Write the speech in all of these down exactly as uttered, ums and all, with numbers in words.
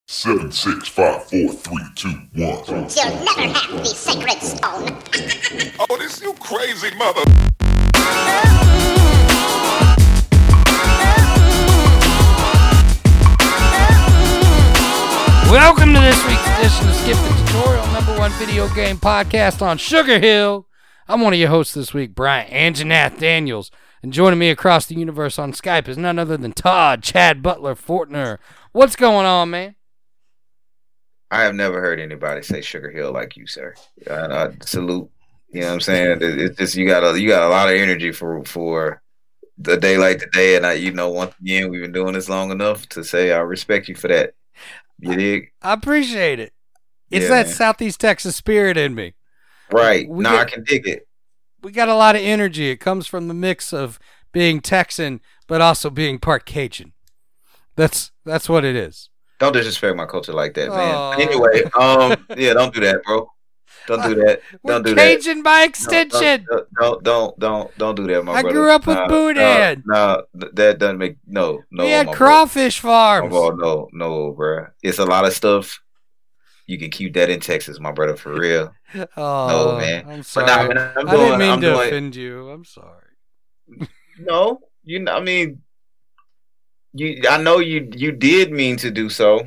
Seven, six, five, four, three, two, one. You'll never have the sacred stone. Oh, this you crazy mother. Welcome to this week's edition of Skip the Tutorial, number one video game podcast on Sugar Hill. I'm one of your hosts this week, Brian Anjanath Daniels. And joining me across the universe on Skype is none other than Todd Chad Butler Fortner. What's going on, man? I have never heard anybody say Sugar Hill like you, sir. Uh, I salute. You know what I'm saying? It, it's just you got a you got a lot of energy for for the day like today, and I, you know, once again, we've been doing this long enough to say I respect you for that. You dig? I appreciate it. It's Yeah, that man. Southeast Texas spirit in me. Right? We No, get- I can dig it. We got a lot of energy. It comes from the mix of being Texan, but also being part Cajun. That's that's what it is. Don't disrespect my culture like that, man. Aw. Anyway, um, yeah, don't do that, bro. Don't do that. We're Don't do that. Cajun by No, extension. Don't, don't don't don't don't do that, my I brother. grew up with Nah, Boudin. No, no, that doesn't make no no. we had my brother. crawfish farms. Oh, no, no, bro. It's a lot of stuff. You can keep that in Texas, my brother, for real. Oh, No, man. I'm But sorry. nah, man, I'm I didn't doing- mean I'm to doing- offend you. I'm sorry. No, you. know, I mean, you. I know you. You did mean to do so,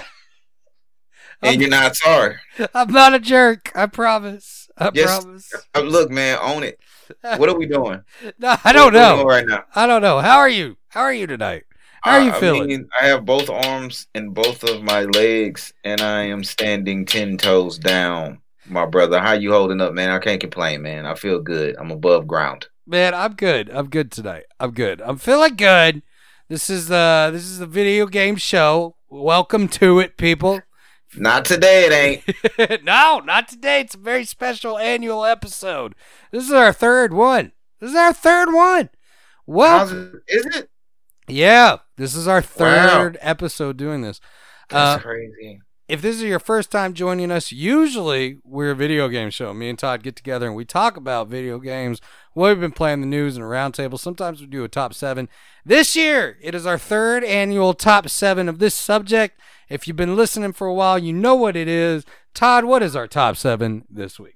and you're not sorry. I'm not a jerk. I promise. I Yes. promise. Uh, Look, man, own it. What are we doing? No, I don't What are we doing know. right now. I don't know. How are you? How are you tonight? How are you I, feeling? I mean, I have both arms and both of my legs, and I am standing ten toes down, my brother. How you holding up, man? I can't complain, man. I feel good. I'm above ground. Man, I'm good. I'm good tonight. I'm good. I'm feeling good. This is the this is the video game show. Welcome to it, people. Not today, it ain't. No, not today. It's a very special annual episode. This is our third one. This is our third one. How's Well, it? Is it? yeah, this is our Wow. third episode doing this. Uh, That's crazy. if this is your first time joining us, usually we're a video game show. Me and Todd get together and we talk about video games, what we've been playing, the news, and a roundtable. Sometimes we do a top seven. This year, it is our third annual top seven of this subject. If you've been listening for a while, you know what it is. Todd, what is our top seven this week?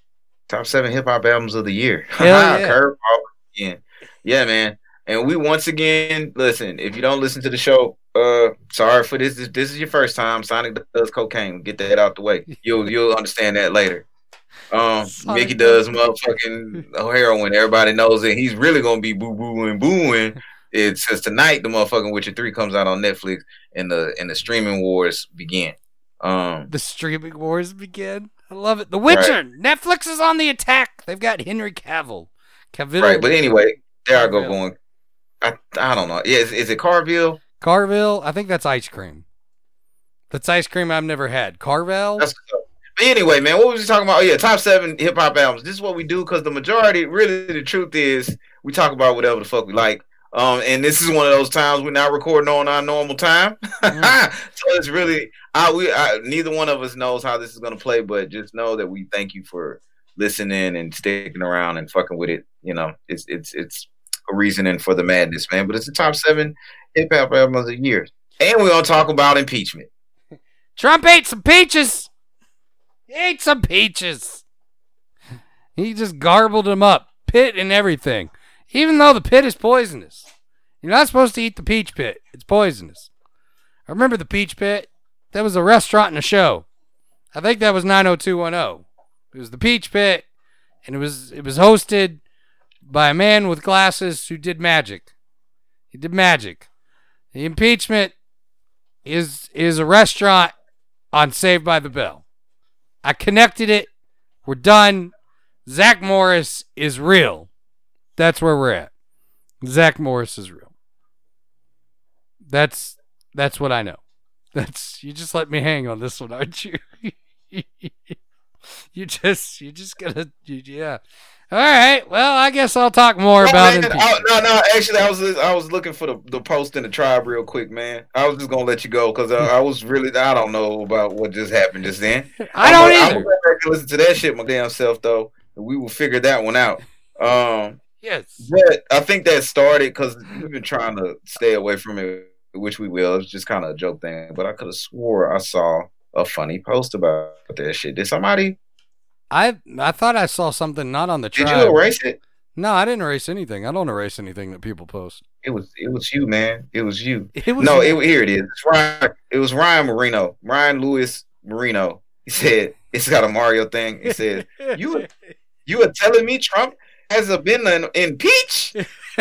Top seven hip hop albums of the year. Hell yeah. Curveball again. Yeah, man. And we once again, listen, if you don't listen to the show, uh, sorry for this. This, this is your first time. Sonic does cocaine. Get that out the way. You'll you'll understand that later. Um, Sonic Mickey does does motherfucking heroin. Everybody knows that he's really gonna be boo booing booing. It's since tonight the motherfucking Witcher three comes out on Netflix and the and the streaming wars begin. Um, The streaming wars begin. I love it. The Witcher. Netflix is on the attack. They've got Henry Cavill. Cavill. right, but anyway, there I go Carville. going. I I don't know. Yeah, is, is it Carville? Carville. I think that's ice cream. That's ice cream I've never had. Carvel. That's but anyway, man. What was we talking about? Oh yeah, top seven hip hop albums. This is what we do because the majority, really, the truth is, we talk about whatever the fuck we like. Um, and this is one of those times we're not recording on our normal time, Mm. so it's really, I we I, neither one of us knows how this is gonna play, but just know that we thank you for listening and sticking around and fucking with it. You know, it's it's it's a reasoning for the madness, man. But it's the top seven hip hop albums of the year, and we're gonna talk about impeachment. Trump ate some peaches. He ate some peaches. He just garbled them up, pit and everything. Even though the pit is poisonous. You're not supposed to eat the peach pit. It's poisonous. I remember the peach pit. That was a restaurant and a show. I think that was nine oh two one oh. It was the peach pit, and it was it was hosted by a man with glasses who did magic. He did magic. The impeachment is is a restaurant on Saved by the Bell. I connected it. We're done. Zach Morris is real. That's where we're at. Zach Morris is real. That's that's what I know. That's you just let me hang on this one, aren't you? you just you just gotta you, yeah. All right. Well, I guess I'll talk more No, about man, it. I- no, no. Actually, I was I was looking for the, the post in the tribe real quick, man. I was just gonna let you go because I, I was really I don't know about what just happened just then. I don't I'm gonna, either. I'm gonna go back and listen to that shit my damn self though. And we will figure that one out. Um, Yes. but I think that started because we've been trying to stay away from it which we will. It's just kind of a joke thing, but I could have swore I saw a funny post about that shit. Did somebody? I I thought I saw something not on the tribe. Did you erase it? No, I didn't erase anything. I don't erase anything that people post. It was it was you, man. It was you. It was no, you. it, here it is. It's Ryan, it was Ryan Marino. Ryan Lewis Marino. He said it's got a Mario thing. He said you you are telling me Trump hasn't been in, impeached?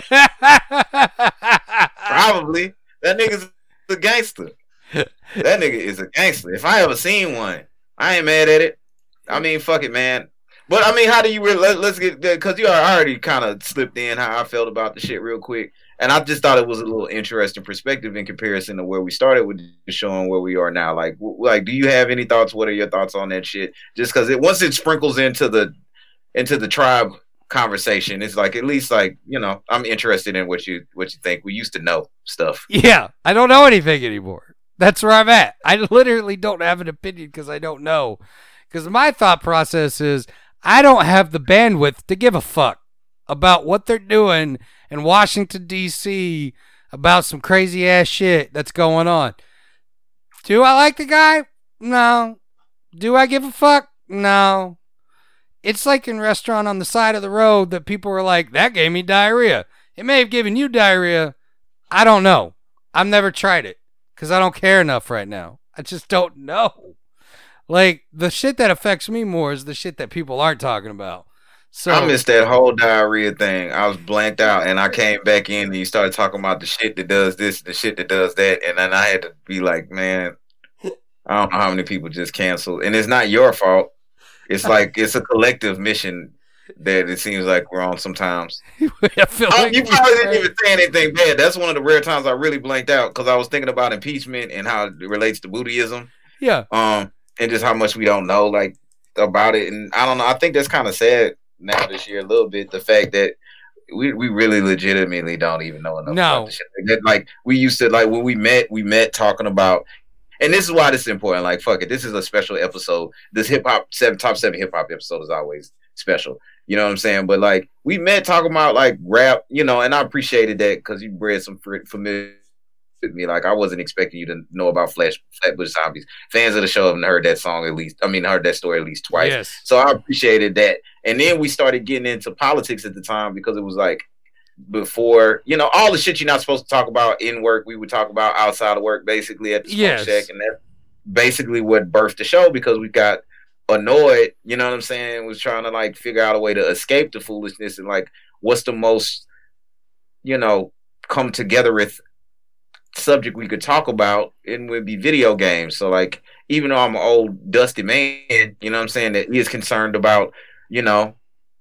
Probably. That nigga's a gangster. That nigga is a gangster. If I ever seen one, I ain't mad at it. I mean, fuck it, man. But I mean, how do you really? Let, let's get because you already kind of slipped in how I felt about the shit real quick, and I just thought it was a little interesting perspective in comparison to where we started with the show and where we are now. Like, w- like, do you have any thoughts? What are your thoughts on that shit? Just because it once it sprinkles into the into the tribe conversation, it's like at least like you know I'm interested in what you what you think. We used to know stuff. Yeah, I don't know anything anymore. That's where I'm at. I literally don't have an opinion because I don't know. Because my thought process is I don't have the bandwidth to give a fuck about what they're doing in Washington, D C about some crazy ass shit that's going on. Do I like the guy? No. Do I give a fuck? No. It's like in restaurant on the side of the road that people were like, that gave me diarrhea. It may have given you diarrhea. I don't know. I've never tried it because I don't care enough right now. I just don't know. Like, the shit that affects me more is the shit that people aren't talking about. So I missed that whole diarrhea thing. I was blanked out, and I came back in, and you started talking about the shit that does this, the shit that does that, and then I had to be like, man, I don't know how many people just canceled, and it's not your fault. It's like it's a collective mission that it seems like we're on sometimes. I feel I, like you probably didn't even say anything bad. That's one of the rare times I really blanked out because I was thinking about impeachment and how it relates to Buddhism. Yeah. Um. And just how much we don't know, like, about it. And I don't know. I think that's kind of sad now this year a little bit. The fact that we, we really legitimately don't even know enough no. about the shit. Like, like, we used to, like, when we met, we met talking about, and this is why this is important. Like, fuck it. This is a special episode. This hip hop, seven, top seven hip hop episode is always special. You know what I'm saying? But, like, we met talking about, like, rap, you know, and I appreciated that because you bred some familiar. Me like I wasn't expecting you to know about Flash Flatbush Zombies. Fans of the show haven't heard that song at least. I mean, heard that story at least twice. Yes. So I appreciated that. And then we started getting into politics at the time because it was like before, you know, all the shit you're not supposed to talk about in work, we would talk about outside of work, basically at the Smoke yes. Shack, and that's basically what birthed the show because we got annoyed. You know what I'm saying? Was trying to like figure out a way to escape the foolishness and like what's the most, you know, come together with subject we could talk about, and would be video games. So like even though I'm an old dusty man, you know what I'm saying, that is concerned about, you know,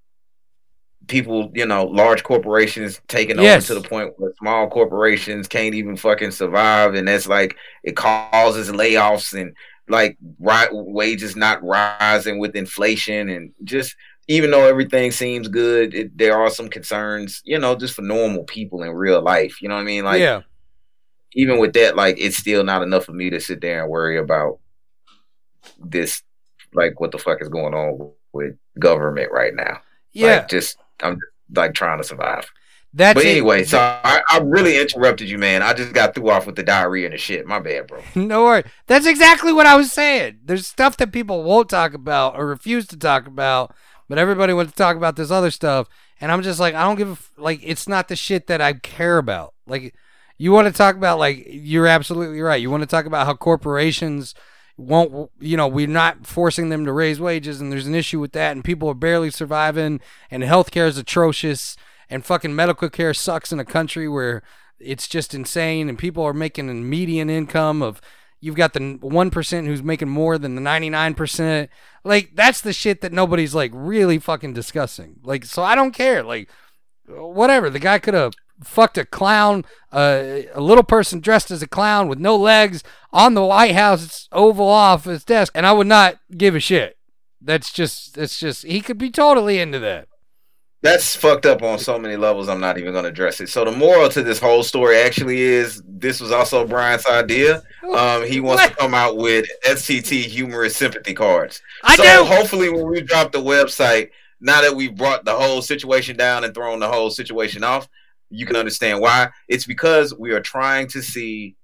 people, you know, large corporations taking yes. over to the point where small corporations can't even fucking survive, and that's like it causes layoffs and like right wages not rising with inflation, and just even though everything seems good, it, there are some concerns, you know, just for normal people in real life. You know what I mean? Like yeah. Even with that, like, it's still not enough for me to sit there and worry about this, like, what the fuck is going on with government right now. Yeah. Like, just, I'm just, like, trying to survive. That's but it. anyway, so I, I really interrupted you, man. I just got through off with the diarrhea and the shit. My bad, bro. No worries. That's exactly what I was saying. There's stuff that people won't talk about or refuse to talk about, but everybody wants to talk about this other stuff. And I'm just like, I don't give a, f- like, it's not the shit that I care about. Like, you want to talk about, like, you're absolutely right. You want to talk about how corporations won't, you know, we're not forcing them to raise wages, and there's an issue with that, and people are barely surviving, and healthcare is atrocious, and fucking medical care sucks in a country where it's just insane, and people are making a median income of, you've got the one percent who's making more than the ninety-nine percent. Like, that's the shit that nobody's, like, really fucking discussing. Like, so I don't care. Like, whatever. The guy could have fucked a clown, uh, a little person dressed as a clown with no legs on the White House Oval Office desk, and I would not give a shit. That's just, that's just, he could be totally into that. That's fucked up on so many levels. I'm not even going to address it. So the moral to this whole story actually is this was also Brian's idea. Um, he wants what? to come out with S T T humorous sympathy cards. I so do. Hopefully when we drop the website, now that we've brought the whole situation down and thrown the whole situation off, you can understand why. It's because we are trying to see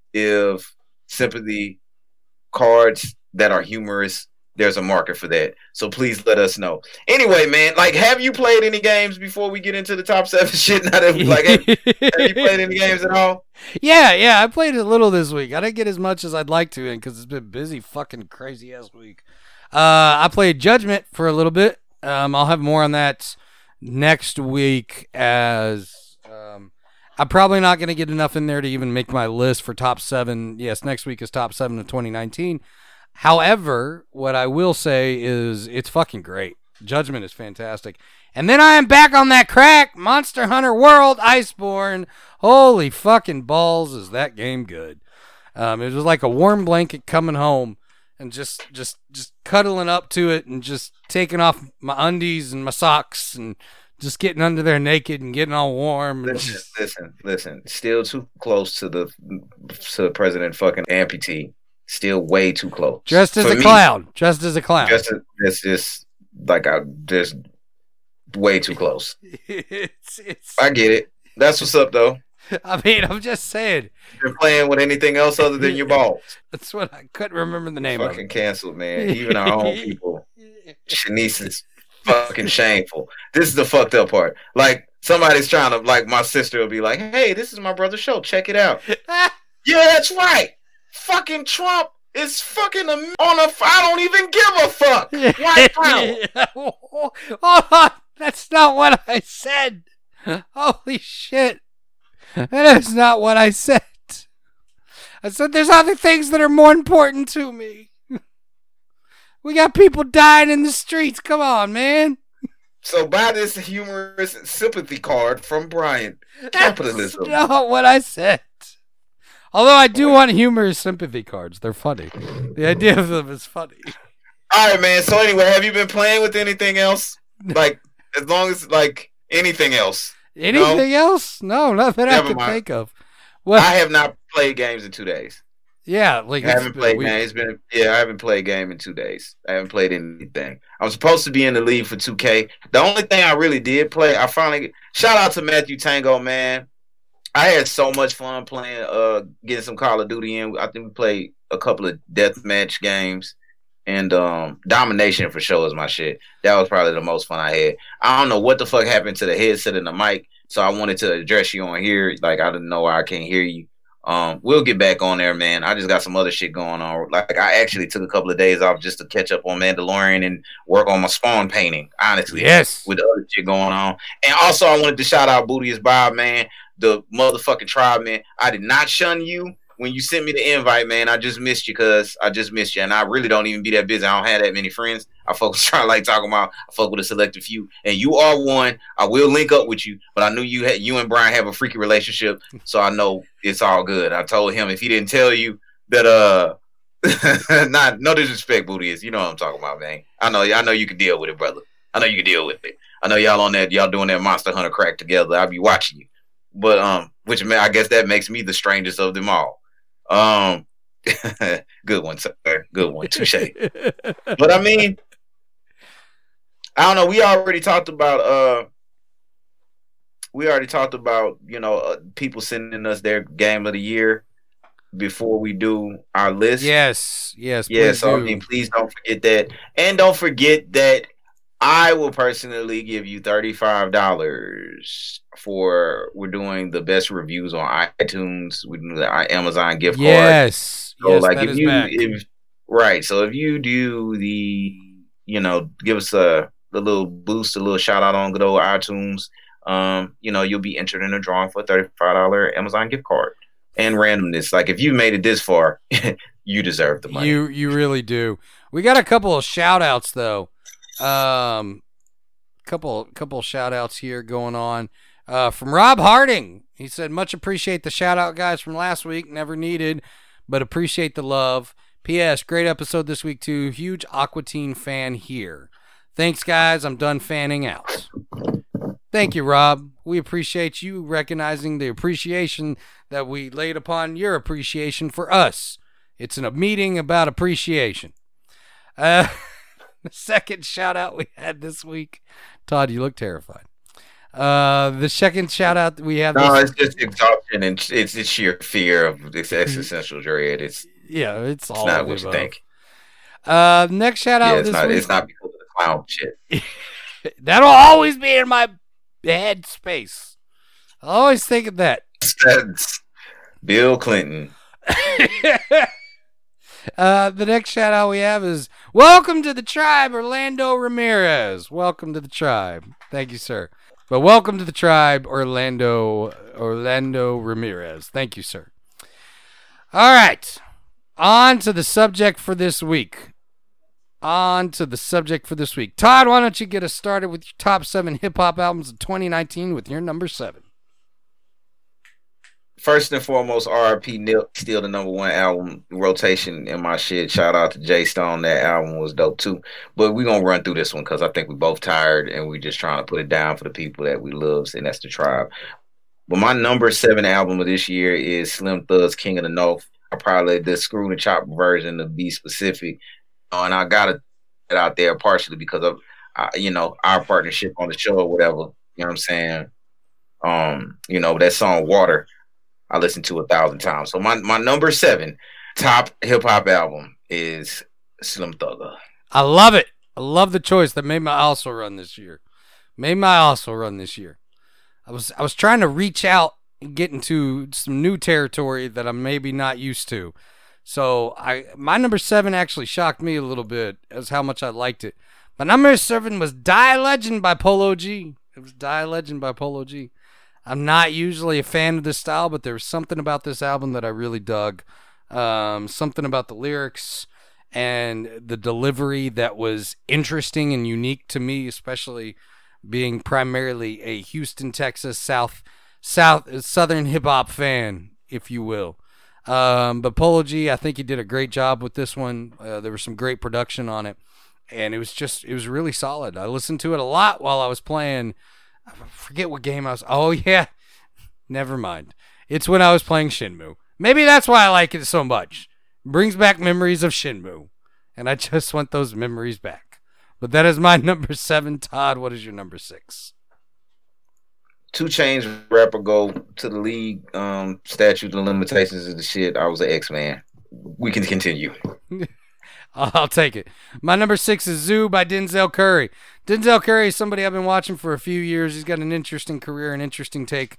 if sympathy cards that are humorous, there's a market for that. So please let us know. Anyway, man, like, have you played any games before we get into the top seven shit? Not that we, like, have, have you played any games at all? Yeah, yeah, I played a little this week. I didn't get as much as I'd like to in because it's been busy, fucking crazy ass week. Uh, I played Judgment for a little bit. Um, I'll have more on that next week as um, I'm probably not going to get enough in there to even make my list for top seven. Yes, next week is top seven of twenty nineteen. However, what I will say is it's fucking great. Judgment is fantastic. And then I am back on that crack. Monster Hunter World Iceborne. Holy fucking balls, is that game good. Um, it was like a warm blanket coming home and just, just, just cuddling up to it and just taking off my undies and my socks and just getting under there naked and getting all warm. And Listen, just, listen, listen. Still too close to the to President fucking amputee. Still way too close. just as For a me, clown. Just as a clown. Just it's just like I just way too close. it's, it's, I get it. That's what's up though. I mean, I'm just saying. You're playing with anything else other than your balls. That's what I couldn't remember the name Fucking of. canceled, man. Even our own people. Shanice is fucking shameful. This is the fucked up part. Like somebody's trying to, like my sister will be like, "Hey, this is my brother's show. Check it out." Yeah, that's right. Fucking Trump is fucking a, on a. I don't even give a fuck. White power. Hold on. That's not what I said. Holy shit. That is not what I said. I said there's other things that are more important to me. We got people dying in the streets. Come on, man. So buy this humorous sympathy card from Brian. Capitalism. That's not what I said. Although I do want humorous sympathy cards. They're funny. The idea of them is funny. All right, man. So anyway, have you been playing with anything else? Like, as long as, like, anything else. Anything no? else? No, nothing Never I can mind. think of. Well, I have not played games in two days. Yeah, like I haven't played games. It's been yeah, I haven't played a game in two days. I haven't played anything. I was supposed to be in the league for two K. The only thing I really did play, I finally shout out to Matthew Tango, man. I had so much fun playing, uh, getting some Call of Duty in. I think we played a couple of deathmatch games. And um, domination for sure is my shit. That was probably the most fun I had. I don't know what the fuck happened to the headset and the mic, so I wanted to address you on here. Like, I didn't know why I can't hear you. Um, we'll get back on there, man. I just got some other shit going on. Like, I actually took a couple of days off just to catch up on Mandalorian and work on my Spawn painting, honestly. Yes. With the other shit going on. And also, I wanted to shout out Booty is Bob, man. The motherfucking tribe, man. I did not shun you. When you sent me the invite, man, I just missed you because I just missed you. And I really don't even be that busy. I don't have that many friends. I focus trying to like talking about, I fuck with a selective few. And you are one. I will link up with you. But I knew you had you and Brian have a freaky relationship. So I know it's all good. I told him if he didn't tell you that uh not no disrespect, Booty is. You know what I'm talking about, man. I know I know you can deal with it, brother. I know you can deal with it. I know y'all on that, y'all doing that Monster Hunter crack together. I'll be watching you. But um, which man, I guess that makes me the strangest of them all. Um, good one, sir. Good one. Touche. But I mean, I don't know. We already talked about. Uh, we already talked about you know uh, people sending us their game of the year before we do our list. Yes, yes, yeah. please So do. I mean, please don't forget that, and don't forget that I will personally give you thirty-five dollars for we're doing the best reviews on iTunes. We do the Amazon gift card. Yes, So yes, like that if is you back. if right, so if you do the you know give us a, a little boost, a little shout out on good old iTunes, um, you know you'll be entered in a drawing for a thirty-five dollar Amazon gift card. And randomness, like if you made it this far, you deserve the money. You you really do. We got a couple of shout outs though. Um, couple couple shout outs here going on. Uh, from Rob Harding. He said, much appreciate the shout out guys from last week. Never needed, but appreciate the love. P S. Great episode this week too. Huge Aqua Teen fan here. Thanks guys. I'm done fanning out. Thank you, Rob. We appreciate you recognizing the appreciation that we laid upon your appreciation for us. It's a meeting about appreciation. Uh, the second shout out we had this week. Todd, you look terrified. Uh, the second shout out we have. No, this, it's just exhaustion and it's it's sheer fear of this existential dread. It's yeah, it's, it's all not of what the you above. think. Uh, next shout out Yeah, it's this not. week. It's not because of the clown shit. That'll always be in my head space. I always think of that. That's Bill Clinton. uh, the next shout out we have is welcome to the tribe, Orlando Ramirez. Welcome to the tribe. Thank you, sir. But welcome to the tribe, Orlando Orlando Ramirez. Thank you, sir. All right. On to the subject for this week. On to the subject for this week. Todd, why don't you get us started with your top seven hip-hop albums of twenty nineteen with your number seven? First and foremost, R I P Nip, still the number one album rotation in my shit. Shout out to Jay Stone. That album was dope too. But we're going to run through this one because I think we're both tired and we're just trying to put it down for the people that we love, and that's the tribe. But my number seven album of this year is Slim Thug's King of the North. I probably the Screw and Chop version to be specific. Uh, and I got it out there partially because of, uh, you know, our partnership on the show or whatever. You know what I'm saying? Um, you know, that song Water. I listened to a thousand times. So my, my number seven top hip hop album is Slim Thugger. I love it. I love the choice that made my also run this year. Made my also run this year. I was I was trying to reach out and get into some new territory that I'm maybe not used to. So I my number seven actually shocked me a little bit as how much I liked it. My number seven was Die Legend by Polo G. It was Die Legend by Polo G. I'm not usually a fan of this style, but there was something about this album that I really dug. Um, something about the lyrics and the delivery that was interesting and unique to me, especially being primarily a Houston, Texas, South, South, Southern hip hop fan, if you will. Um, but Polo G, I think he did a great job with this one. Uh, there was some great production on it, and it was just, it was really solid. I listened to it a lot while I was playing. I forget what game I was. Oh, yeah. Never mind. It's when I was playing Shenmue. Maybe that's why I like it so much. It brings back memories of Shenmue. And I just want those memories back. But that is my number seven. Todd, what is your number six? Two Chainz rapper go to the league. Um, statute of limitations is the shit. I was an X-Man. We can continue. I'll take it. My number six is Zoo by Denzel Curry. Denzel Curry is somebody I've been watching for a few years. He's got an interesting career, an interesting take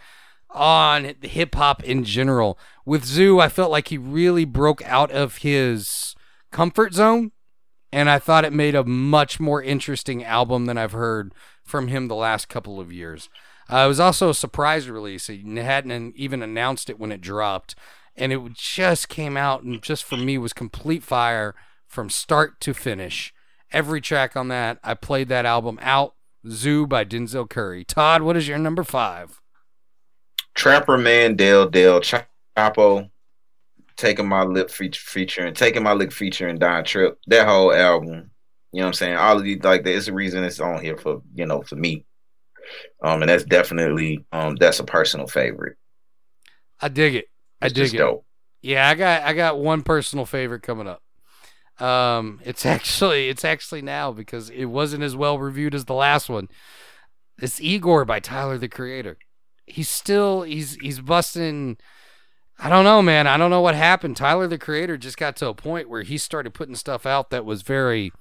on hip-hop in general. With Zoo, I felt like he really broke out of his comfort zone, and I thought it made a much more interesting album than I've heard from him the last couple of years. Uh, it was also a surprise release. He hadn't even announced it when it dropped, and it just came out and just for me was complete fire from start to finish. Every track on that, I played that album out. Zoo by Denzel Curry. Todd, what is your number five? Trapper Man, Dale Dale, Chapo, Taking My Lip featuring, Taking My Lick featuring Don Trip. That whole album, you know what I'm saying? All of these, like, it's the reason it's on here for, you know, for me. Um, and that's definitely, um, that's a personal favorite. I dig it. I It's dig just it. dope. Yeah, I got I got one personal favorite coming up. Um, it's actually it's actually now because it wasn't as well reviewed as the last one. It's Igor by Tyler the Creator. He's still he's he's busting. I don't know, man. I don't know what happened. Tyler the Creator just got to a point where he started putting stuff out that was very,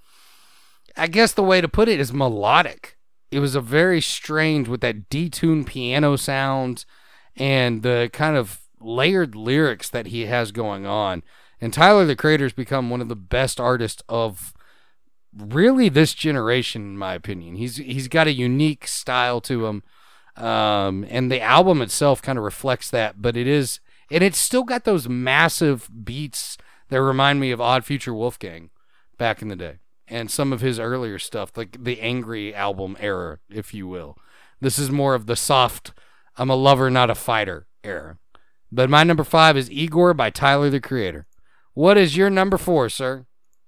I guess the way to put it is melodic. It was a very strange with that detuned piano sound and the kind of layered lyrics that he has going on. And Tyler the Creator's become one of the best artists of really this generation, in my opinion. He's he's got a unique style to him, um, and the album itself kind of reflects that. But it is, and it's still got those massive beats that remind me of Odd Future Wolfgang back in the day, and some of his earlier stuff, like the Angry album era, if you will. This is more of the soft, I'm a lover, not a fighter era. But my number five is Igor by Tyler the Creator. What is your number four, sir?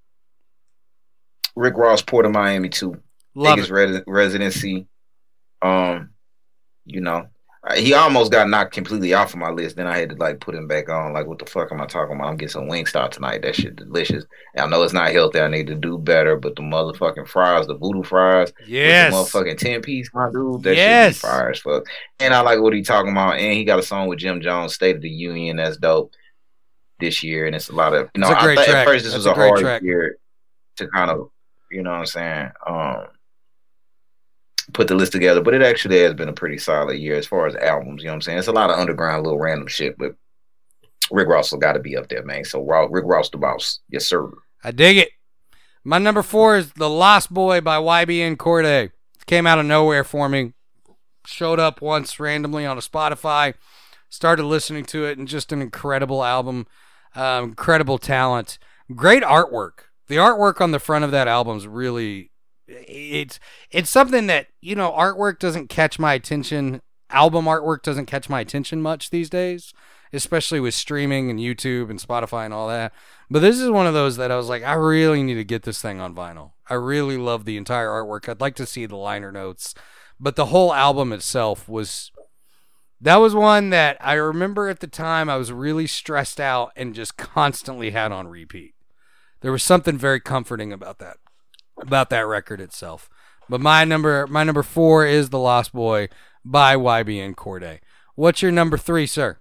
Rick Ross, Port of Miami too. Love Biggest it. res- residency. Um, you know, Uh, He almost got knocked completely off of my list. Then I had to like put him back on. Like, what the fuck am I talking about? I'm getting some Wingstop tonight. That shit delicious. And I know it's not healthy. I need to do better. But the motherfucking fries, the voodoo fries, Yes. with the motherfucking ten piece, my dude, that Yes. shit be fire as fuck. And I like what he talking about. And he got a song with Jim Jones, State of the Union. That's dope this year. And it's a lot of you know. It's a great I thought track. at first this That's was a a great hard track. year to kind of, you know what I'm saying. Um, put the list together, but it actually has been a pretty solid year as far as albums. You know what I'm saying? It's a lot of underground, little random shit, but Rick Ross has got to be up there, man. So Rick Ross the boss, yes sir. I dig it. My number four is The Lost Boy by Y B N Cordae. Came out of nowhere for me. Showed up once randomly on a Spotify. Started listening to it, and just an incredible album. Um, incredible talent. Great artwork. The artwork on the front of that album is really... It's it's something that, you know, artwork doesn't catch my attention. Album artwork doesn't catch my attention much these days, especially with streaming and YouTube and Spotify and all that. But this is one of those that I was like, I really need to get this thing on vinyl. I really love the entire artwork. I'd like to see the liner notes. But the whole album itself was... That was one that I remember at the time I was really stressed out and just constantly had on repeat. There was something very comforting about that. About that record itself. But my number my number four is The Lost Boy by Y B N Cordae. What's your number three, sir?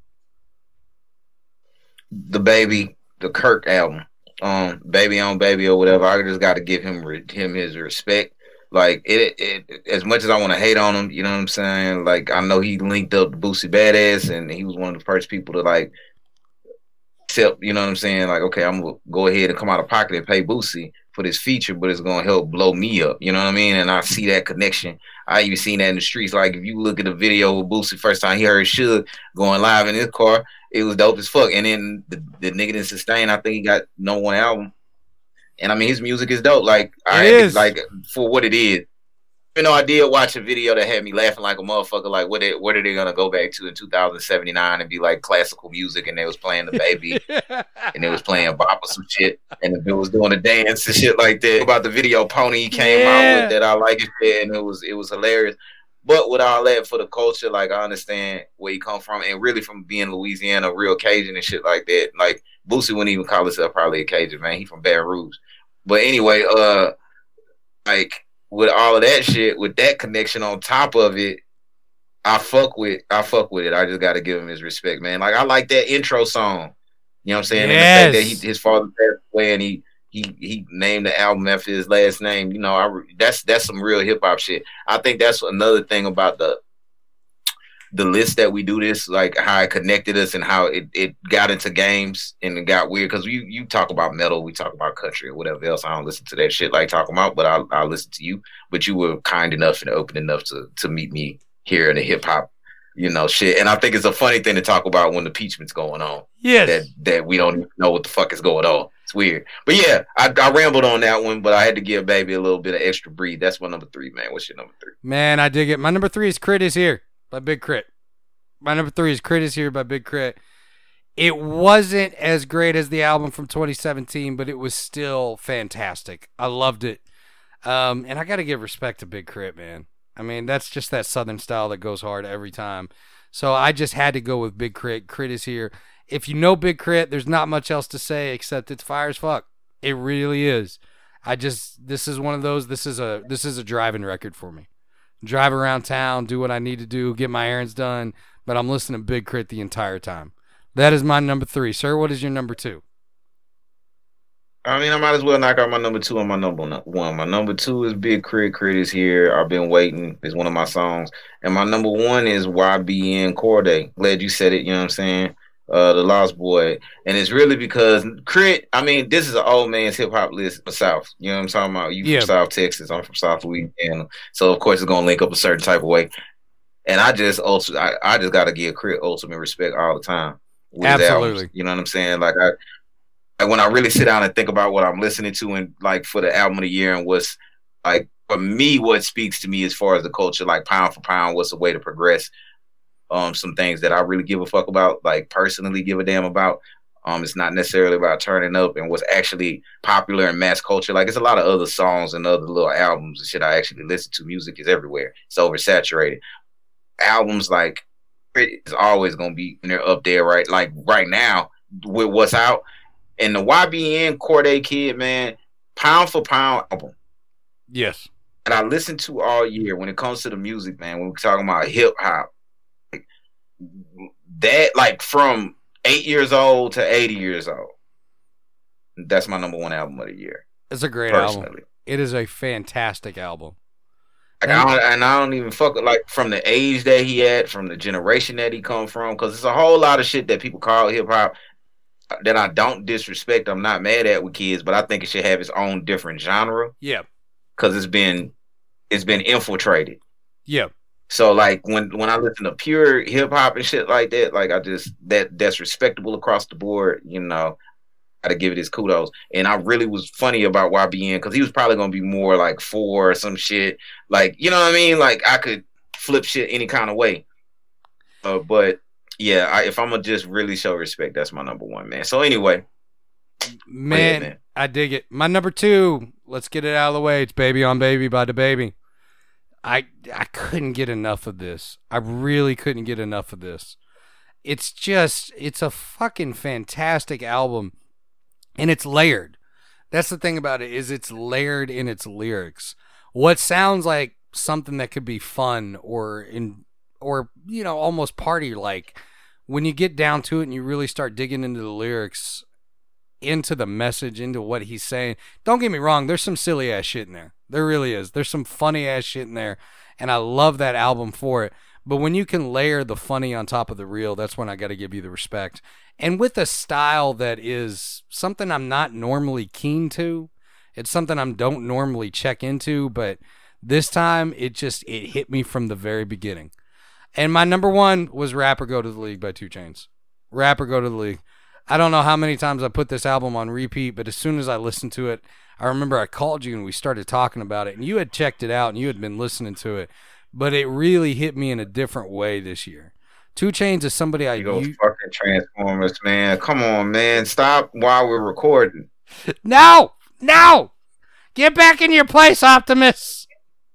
The Baby, the Kirk album. Um, Baby on Baby or whatever. I just got to give him him his respect. Like it, it, as much as I want to hate on him, you know what I'm saying? Like I know he linked up to Boosie Badass, and he was one of the first people to like tip. You know what I'm saying? Like, okay, I'm gonna go ahead and come out of pocket and pay Boosie for this feature, but it's gonna help blow me up. You know what I mean? And I see that connection. I even seen that in the streets. Like if you look at the video with Boosie first time he heard Suge going live in his car, it was dope as fuck. And then the, the nigga didn't sustain. I think he got number one album. And I mean, his music is dope. Like, I It is. like for what it is. You know, I did watch a video that had me laughing like a motherfucker. Like, what? They, what are they gonna go back to in two thousand seventy-nine and be like classical music? And they was playing The Baby, and they was playing bop or some shit, and the dude was doing a dance and shit like that. About the video Pony he came Yeah. out with that I like it, and it was it was hilarious. But with all that for the culture, like I understand where you come from, and really from being Louisiana, real Cajun and shit like that. Like Boosie wouldn't even call himself probably a Cajun, man. He from Baton Rouge. But anyway, uh, like with all of that shit, with that connection on top of it, I fuck with I fuck with it. I just gotta give him his respect, man. Like I like that intro song. You know what I'm saying? Yes. And the fact that he, his father passed away and he he he named the album after his last name. You know, I that's that's some real hip hop shit. I think that's another thing about the the list that we do this, like how it connected us and how it, it got into games and it got weird. Cause you, you talk about metal, we talk about country or whatever else. I don't listen to that shit like talking about, but I'll, I'll listen to you. But you were kind enough and open enough to, to meet me here in the hip hop, you know, shit. And I think it's a funny thing to talk about when the impeachment's going on. Yes. That, that we don't even know what the fuck is going on. It's weird. But yeah, I, I rambled on that one, but I had to give Baby a little bit of extra breathe. That's my number three, man. What's your number three? Man, I dig it. My number three is Crit Is Here by Big Crit. My number three is Crit Is Here by Big Crit. It wasn't as great as the album from twenty seventeen, but it was still fantastic. I loved it. Um, and I got to give respect to Big Crit, man. I mean, that's just that Southern style that goes hard every time. So I just had to go with Big Crit. Crit Is Here. If you know Big Crit, there's not much else to say except it's fire as fuck. It really is. I just, this is one of those, this is a, this is a driving record for me. Drive around town, do what I need to do, get my errands done, but I'm listening to Big Crit the entire time. That is my number three. Sir, what is your number two? I mean, I might as well knock out my number two and my number one. My number two is Big Crit. Crit Is Here. I've Been Waiting is one of my songs. And my number one is Y B N Cordae. Glad you said it, you know what I'm saying? Uh, the Lost Boy. And it's really because Crit, I mean, this is an old man's hip hop list for South. You know what I'm talking about? You Yeah. from South Texas, I'm from South Louisiana. So of course it's gonna link up a certain type of way. And I just also I, I just gotta give Crit ultimate respect all the time. With his Absolutely. albums. You know what I'm saying? Like I like when I really sit down and think about what I'm listening to and like for the album of the year and what's like for me, what speaks to me as far as the culture, like pound for pound, what's the way to progress. Um, some things that I really give a fuck about, like personally give a damn about. Um, it's not necessarily about turning up and what's actually popular in mass culture. Like it's a lot of other songs and other little albums and shit I actually listen to. Music is everywhere. It's oversaturated. albums like it's always gonna be in there up there, right? Like right now with what's out. And the Y B N Corday Kid, man, pound for pound album. Yes. And I listened to all year when it comes to the music, man, when we're talking about hip hop. That like from eight years old to eighty years old. That's my number one album of the year. It's a great personally. album. It is a fantastic album. Like, I don't, and I don't even fuck with, like, from the age that he had, from the generation that he come from, because it's a whole lot of shit that people call hip hop that I don't disrespect. I'm not mad at with kids, but I think it should have its own different genre. Yeah, because it's been it's been infiltrated. Yeah. So like when when I listen to pure hip hop and shit like that, like I just that that's respectable across the board. You know, got to give it his kudos. And I really was funny about Y B N because he was probably gonna be more like four or some shit. Like, you know what I mean? Like I could flip shit any kind of way. Uh, but yeah, I, if I'm gonna just really show respect, that's my number one, man. So anyway, man, man, I dig it. My number two. Let's get it out of the way. It's Baby on Baby by DaBaby. I I couldn't get enough of this. I really couldn't get enough of this. It's just, it's a fucking fantastic album. And it's layered. That's the thing about it, is it's layered in its lyrics. What sounds like something that could be fun or in or you know, almost party like, when you get down to it and you really start digging into the lyrics, into the message, into what he's saying. Don't get me wrong, there's some silly ass shit in there. There really is. There's some funny ass shit in there, and I love that album for it. But when you can layer the funny on top of the real, that's when I got to give you the respect. And with a style that is something I'm not normally keen to, it's something I don't normally check into, but this time it just it hit me from the very beginning. And my number one was Rapper Go to the League by two Chainz. Rapper Go to the League. I don't know how many times I put this album on repeat, but as soon as I listened to it, I remember I called you and we started talking about it, and you had checked it out and you had been listening to it, but it really hit me in a different way this year. two Chainz is somebody I you go use. Fucking Transformers, man. Come on, man. Stop while we're recording. No! No! Get back in your place, Optimus!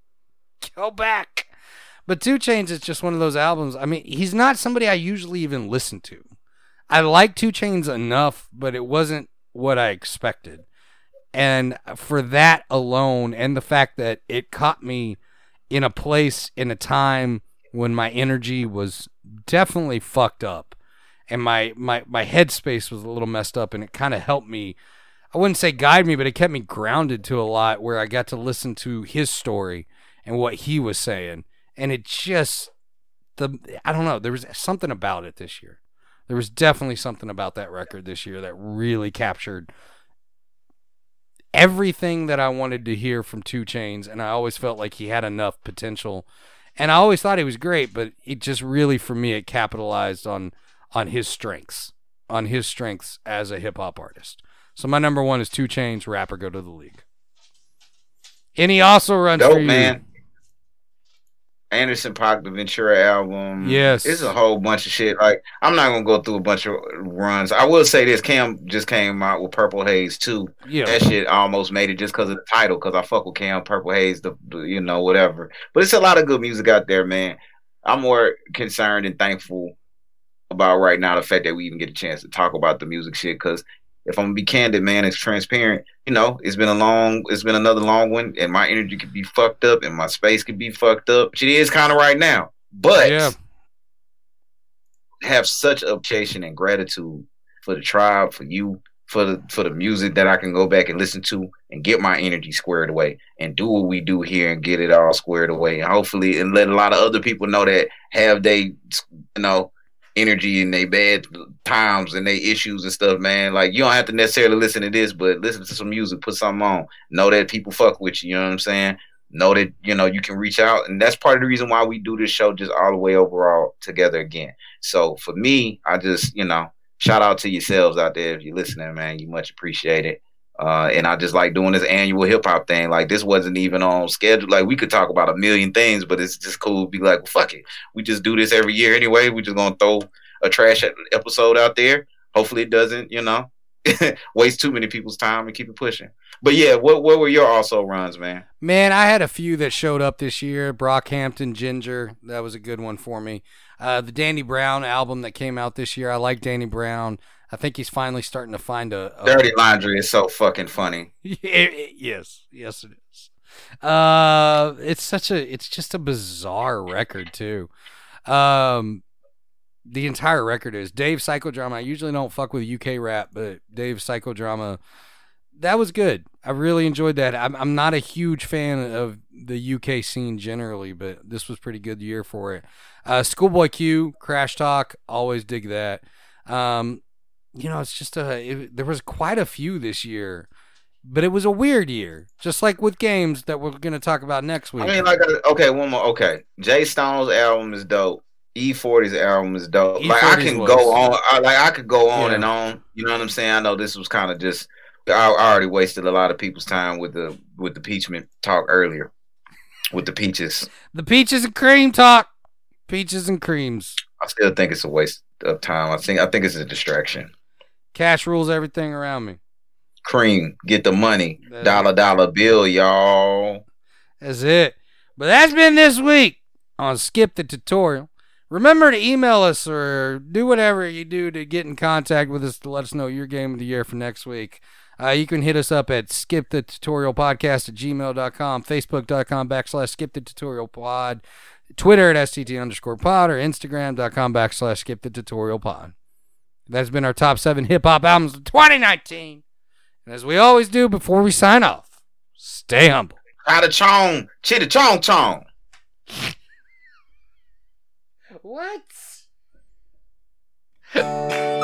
Go back. But two Chainz is just one of those albums. I mean, he's not somebody I usually even listen to. I like two Chainz enough, but it wasn't what I expected. And for that alone, and the fact that it caught me in a place, in a time when my energy was definitely fucked up, and my, my, my headspace was a little messed up, and it kind of helped me, I wouldn't say guide me, but it kept me grounded to a lot, where I got to listen to his story and what he was saying. And it just, the I don't know, there was something about it this year. There was definitely something about that record this year that really captured everything that I wanted to hear from two Chainz, and I always felt like he had enough potential. And I always thought he was great, but it just really, for me, it capitalized on on his strengths, on his strengths as a hip-hop artist. So my number one is two Chainz, Rapper Go to the League. And he also runs Dope, for you. Man. Anderson .Paak, the Ventura album. Yes. It's a whole bunch of shit. Like, I'm not going to go through a bunch of runs. I will say this. Cam just came out with Purple Haze, too. Yeah. That shit almost made it just because of the title, because I fuck with Cam, Purple Haze, the, the, you know, whatever. But it's a lot of good music out there, man. I'm more concerned and thankful about right now the fact that we even get a chance to talk about the music shit, because if I'm gonna be candid, man, it's transparent. You know, it's been a long, it's been another long one, and my energy could be fucked up, and my space could be fucked up. It is kind of right now, but yeah. have such appreciation and gratitude for the tribe, for you, for the for the music that I can go back and listen to and get my energy squared away and do what we do here and get it all squared away, and hopefully, and let a lot of other people know that have they, you know, energy and they bad times and they issues and stuff, man. Like, you don't have to necessarily listen to this, but listen to some music, put something on. Know that people fuck with you, you know what I'm saying? Know that, you know, you can reach out. And that's part of the reason why we do this show just all the way overall together again. So for me, I just, you know, shout out to yourselves out there if you're listening, man. You much appreciate it. Uh, and I just like doing this annual hip hop thing. Like, this wasn't even on schedule. Like, we could talk about a million things, but it's just cool to be like, well, fuck it. We just do this every year anyway. We just gonna throw a trash episode out there. Hopefully it doesn't, you know, waste too many people's time and keep it pushing. But yeah, what what were your also runs, man? Man, I had a few that showed up this year. Brockhampton Ginger, that was a good one for me. Uh, the Danny Brown album that came out this year, I like Danny Brown. I think he's finally starting to find a, a Dirty Laundry is so fucking funny. yes, yes it is. Uh, it's such a, it's just a bizarre record too. Um, the entire record is Dave Psychodrama. I usually don't fuck with U K rap, but Dave Psychodrama, that was good. I really enjoyed that. I'm I'm not a huge fan of the U K scene generally, but this was pretty good year for it. Uh, Schoolboy Q, Crash Talk, always dig that. Um, you know, it's just a. It, there was quite a few this year, but it was a weird year, just like with games that we're gonna talk about next week. I mean, like, okay, one more. Okay, Jay Stone's album is dope. E forty's album is dope. Like I can was. go on, I, like I could go on yeah. and on. You know what I'm saying? I know this was kind of just. I, I already wasted a lot of people's time with the with the Peachment talk earlier, with the peaches. The peaches and cream talk, peaches and creams. I still think it's a waste of time. I think I think it's a distraction. Cash rules everything around me. Cream, get the money, that's dollar dollar bill, y'all. That's it. But that's been this week on Skip the Tutorial. Remember to email us or do whatever you do to get in contact with us to let us know your game of the year for next week. Uh, you can hit us up at skip the tutorial podcast at gmail dot com, facebook.com backslash skip the tutorial pod, Twitter at STT underscore pod, or Instagram.com backslash skip the tutorial pod. That's been our top seven hip hop albums of twenty nineteen. And as we always do before we sign off, stay humble. Chada chong, chitty chong chong. What?